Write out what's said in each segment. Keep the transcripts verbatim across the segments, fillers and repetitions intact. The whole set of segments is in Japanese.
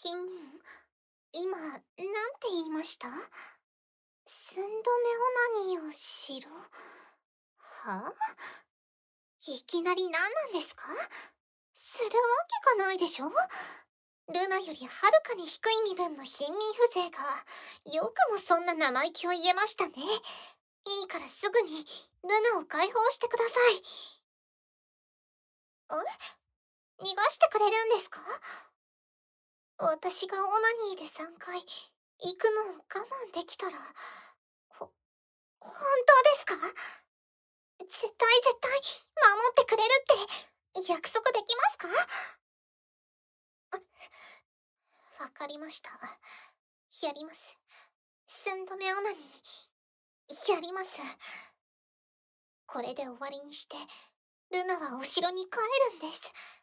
ヒンミン、今、なんて言いました？寸止めオナニーをしろ？はあ？いきなり何なんですか？するわけがないでしょ。ルナよりはるかに低い身分の貧民風情が、よくもそんな生意気を言えましたね。いいからすぐに、ルナを解放してください。え？逃がしてくれるんですか？私がオナニーでさんかい、行くのを我慢できたら、ほ、本当ですか？絶対絶対、守ってくれるって、約束できますか？わかりました。やります。寸止めオナニー、やります。これで終わりにして、ルナはお城に帰るんです。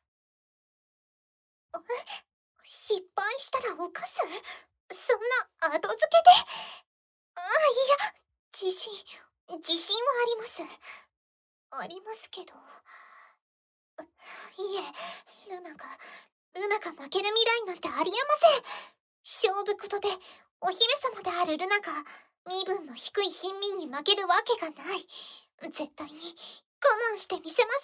え？失敗したら犯す？そんな後付けで？あ、いや、自信、自信はあります。ありますけど。いえ、ルナが、ルナが負ける未来なんてありえません。勝負事で、お姫様であるルナが、身分の低い貧民に負けるわけがない。絶対に、我慢してみせます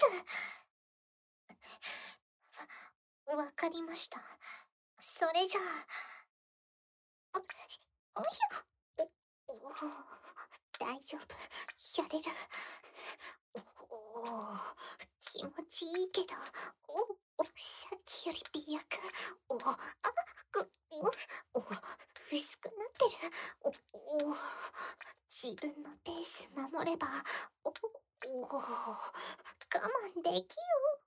。わ、わかりました。それじゃあ、お、おひょ、お、お、大丈夫、やれる。お、お、気持ちいいけど、お、お、さっきより美薬。お、あ、く、お、お、薄くなってる。お、お、自分のペース守れば、お、お、我慢できる。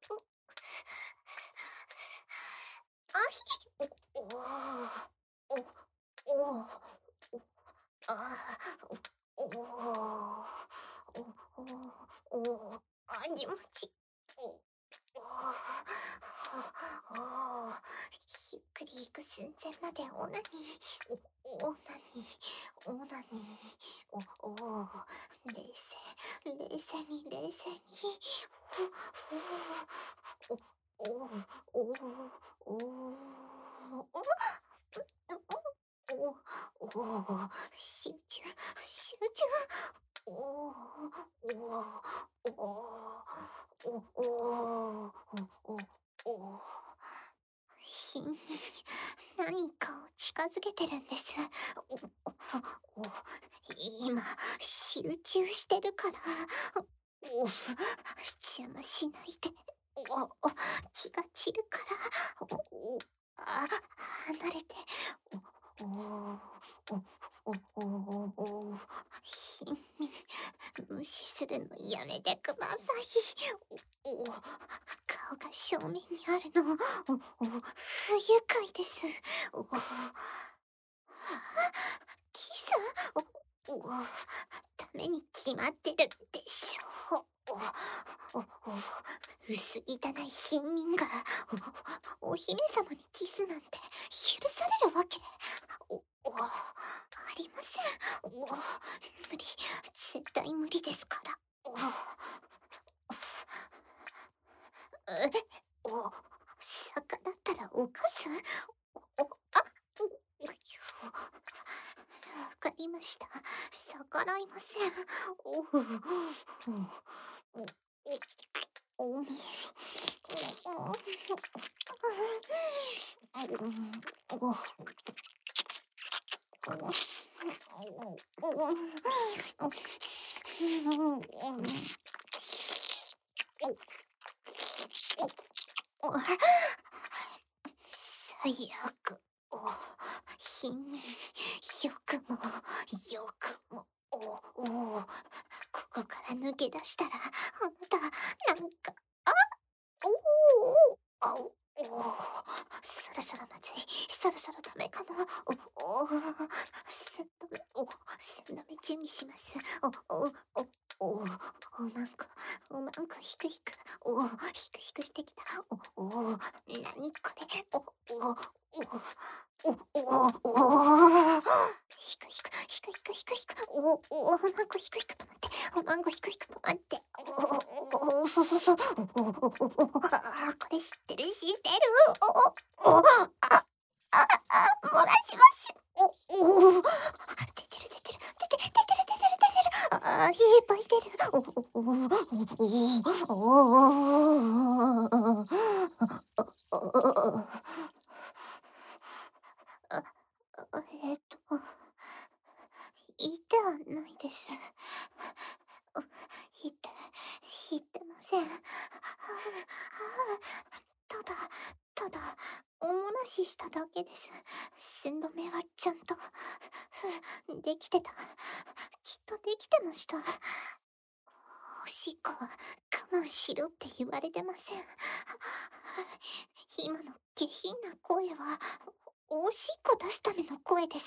あひ、お、お、お、お、お、あ、お、お、お、お、あ、気持ち、お、お、お、ゆっくり行く寸前までオナニー、お、オナニー、オナニー、お、お、冷静、冷静に冷静に、お、お、お、お、お、お、お、お、集中、集中。お、お、お、お、お、お、お、ひんみ、何かを近づけてるんです。お、お、お、今、集中してるから。お、邪魔しないで。お、気が散るから。お、あ、離れて。お、お、お、お、お、ひんみ、無視するのやめてください。お、お、顔が正面にあるの。お、お、不愉快です。お、はあ、キス？お、お、ダメに決まってるでしょ。お、お、お、薄汚い貧民が、お、お姫様にキスなんて許されるわけ。お、お、ありません。お、無理、絶対無理ですから。お、え、お、逆らったら犯す？お、お、あ、う、わかりました。逆らいません。お、お、お、お、お、最悪。お、貧民、よくも、よくも、お、お、ここから抜け出したら、あなた、なんか、あ、おお、あ、お、お、そろそろまずい、そろそろダメかも。お、お、寸止め、お、寸止め準備します。お、お、お、お、おまんこ、おまんこひくひく、お、ひくひくしてきた。お、お、なにこれ、お、お、お、お、お、お、ひくひく、ひくひくひくひく、お、お、おまんこひくひく止まって、おまんこひくひく止まって、お、お、お、お、お、お、あ、これ知ってる知ってる、お、お、お、あ、あ、 あ、あ、えっと、言ってはないです。あ、言って言ってません。ただただ、お漏らししただけです。寸止めはちゃんと、できてた。きっとできてました。おしっこは我慢しろって言われてません。今の下品な声は、おしっこ出すための声です。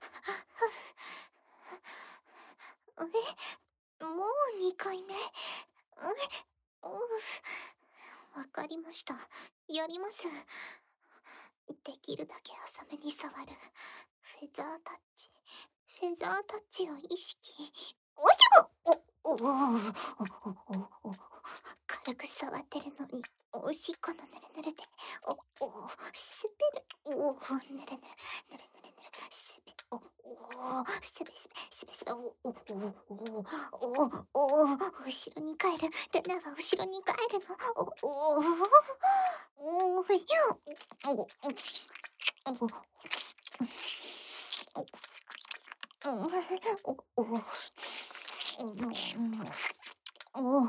え、もうにかいめ？え、うう、わかりました。やります。できるだけ浅めに触る。フェザータッチ。フェザータッチを意識。おじゃ！おおおおおお軽く触ってるのに、おしっこのぬるぬるで、おお滑る。おお、ぬるぬる、ぬるぬるぬる、すべおおすべすべ、すべすべ、おおおおおおお後ろに帰る。ルナは後ろに帰るの。おおおおいおおおおおおお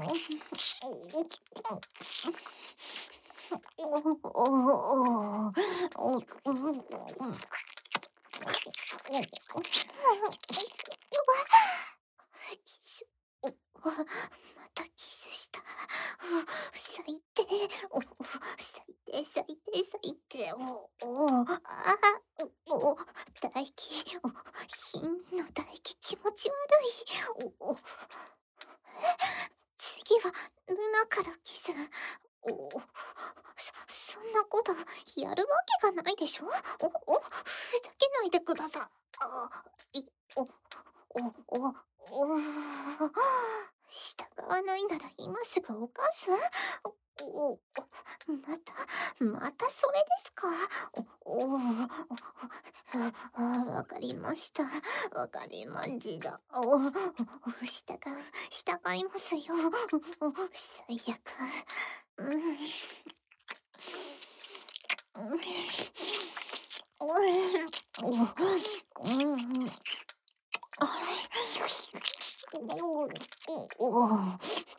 キス。おまたキスした。最低。お最低最低最低。おおああお唾液。お貧民の唾液気持ち悪い。おお次はルナからキス。おおそそんなことやるわけがないでしょ。おおふざけないでください。あいおおおお従わないなら今すぐ犯す。おおまたまたそれですか。おおあわかりました。わかりました。お従う従いますよ。最悪。うん。うん。うん。あれ。おお。おお。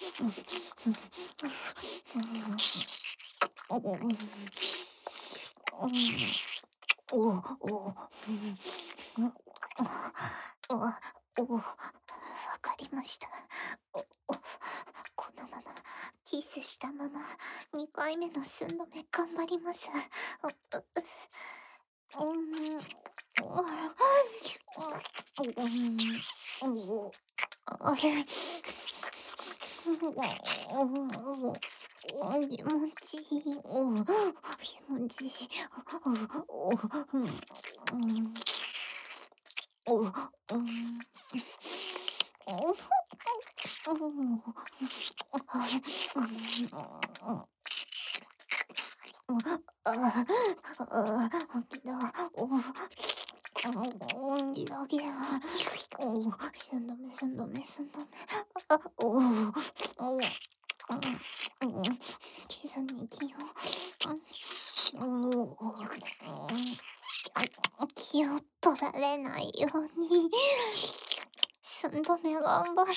おお。おお。わかりました。おお。このままキスしたままにかいめの寸止め頑張ります。うん。あれ。気持ちいい。お気持ちいい。おおうん。ああ、ギラ、おギラギラ、お寸止め寸止め寸止め、あ、おお傷に気を、気を取られないように。寸止め頑張る。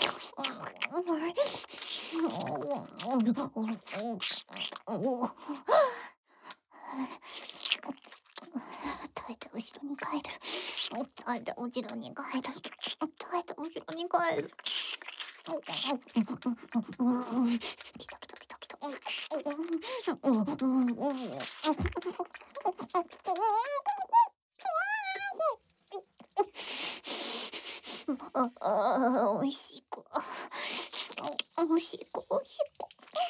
耐えて後ろに帰る。耐えて後ろに帰る。耐えて後ろに帰る。きたきたきたきた。ああ、おいしい子。おいしい子、おいしい子。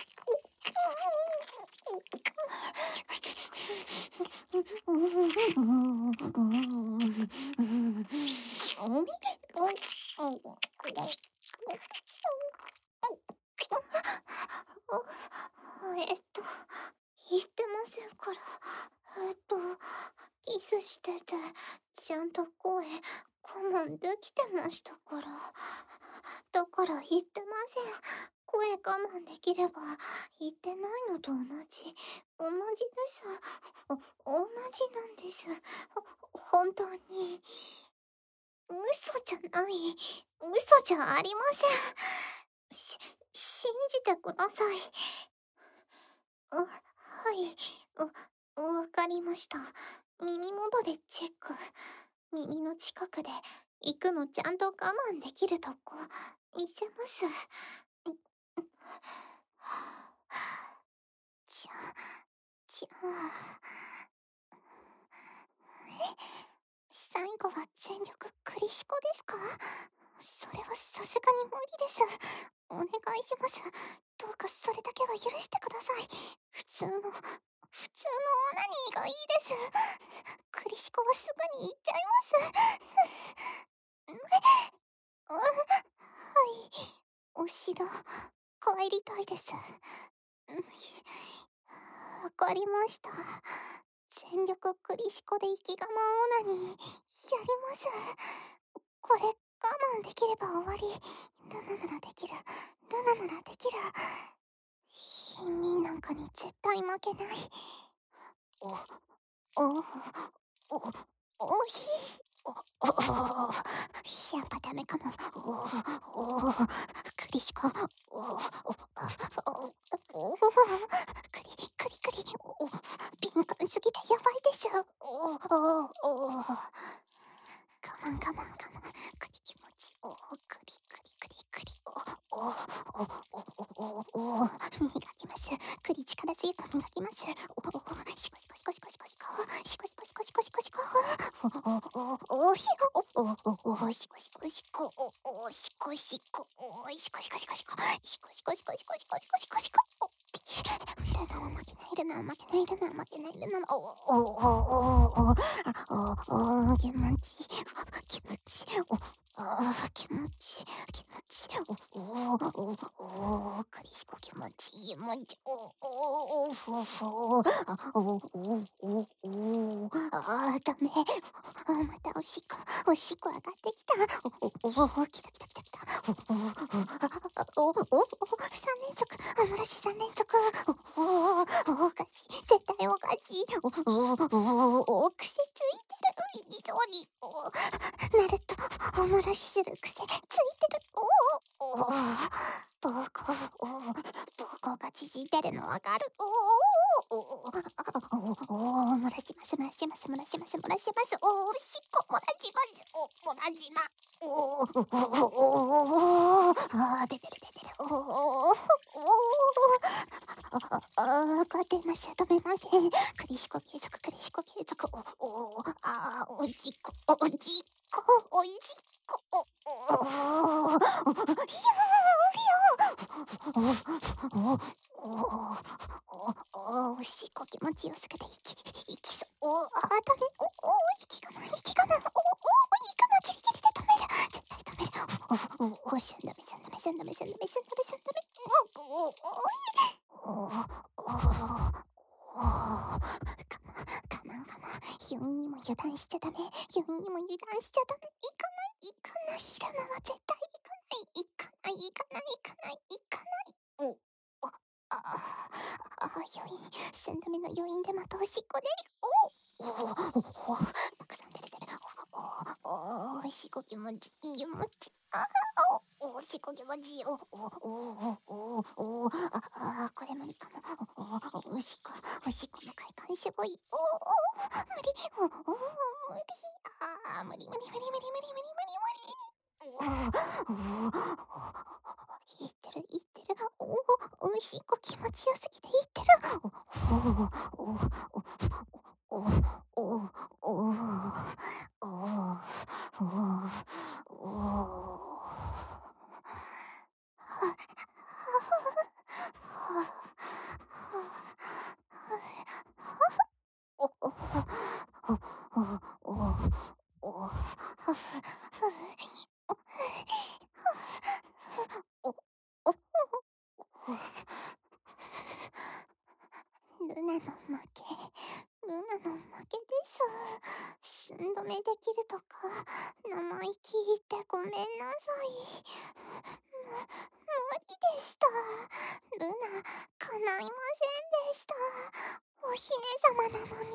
えっと、言ってませんから。えっと、キスしてて、ちゃんと声、我慢できてましたから。 だから言ってません。声我慢できれば言ってないのと同じ。同じです。お同じなんです。ほ本当に。嘘じゃない。嘘じゃありません。し信じてください。あ、はい。わわかりました。耳元でチェック。耳の近くで行くのちゃんと我慢できるとこ見せます。じゃあ、じゃあ。え、最後は全力クリシコですか？それはさすがに無理です。お願いします。どうかそれだけは許してください。普通の、普通のオナニーがいいです。クリシコはすぐに行っちゃいます。あ、はい。お城、帰りたいです。わかりました。全力クリシコで生き我慢オナニー、やります。これ、我慢できれば終わり。ルナならできる。ルナならできる。貧民なんかに絶対負けない。お、お、お、おひ、お、お、やっぱダメかも。お、お、クリシコ、お、お、お、お、クリ、クリクリ、お、敏感すぎてやばいです。お、お、お、我慢我慢我慢、クリ気持ち、お、クリクリクリクリ、お、お、お、お、お、お、磨きます。クリ力強く磨きます。お、シコシコシコシコシコシコ、シコシコシコシコシコシコ、お、お、お、ひ、お、お、お、シコシコシコ、お、お、シコシコ、お、シコシコシコシコ、シコシコシコシコシコシコシコシコ、お、ルナは負けない、ルナは負けない、ルナは負けない、ルナは、お、お、お、お、お、お、気持ち、気持ち、お、あー気持ち、気持ち、お、お、お、お、クリシコ気持ち、気持ち、お、お、お、ふふ、あ、お、お、お、お、あー、ダメ。あ、またおしっこ、おしっこ上がってきた。お、お、お、来た来た来た来た。お、お、お、お、お、三連続、おもらし三連続。お、お、おかしい、絶対おかしい。お、お、お、お、癖ついてる、非常に。お、ナルト、おもらしする癖ついてる。お、お、膀胱、お、膀胱が縮んでるのわかる。お、お、お、お、漏らします、漏らします、漏らします、漏らします。お、おしっこ漏らします。お、漏らしま。お、お、お、あ、出てる出てる。お、お、お、あ、こうやってまし止めません。クリシコ継続、クリシコ継続。お、お、あ、おじっこ、おじっこ、おじっこ、お、お、ひゃー、ひゃー、お、お、お、おしっこ気持ちよすぎて息、息そ、お、あ、ダメ、お、お、息がない、息がない、お、お、息がギリギリで止める。絶対止める。お、お、お、すんだめ、すんだめ、すんだめ、すんだめ、すんだめ、すんだめ。お、お、お、お、お、お、我慢我慢。ヒューンにも油断しちゃダメ。ヒューンにも油断しちゃダメ。行かない、行かない。ルナは絶対行かない。行かない、行かない、行かない、行かない。お、あ、あ、あ、余韻。すんだめの余韻でまたおしっこ出る。お、お、お、お、たくさん出る出る。お、お、おしっこ気持ち、気持ち。あ、お、おしっこ気持ちいい。お、お、お、お、お、あ、あ、これ無理かも。お、お、おしっこ、おしっこの快感すごい。お、お、無理。お、お、無理。あ、無理無理無理無理無理無理無理無理。お、お、言ってる言ってる。お、おしっこ気持ちよすぎて言ってる。お、お、お、お、お、お、お、お、お、お、お、お、お、お、お、ルナの負け。ルナの負けです。寸止めできるとか、生意気言ってごめんなさい。む、無理でした。ルナ、叶いませんでした。お姫様なのに。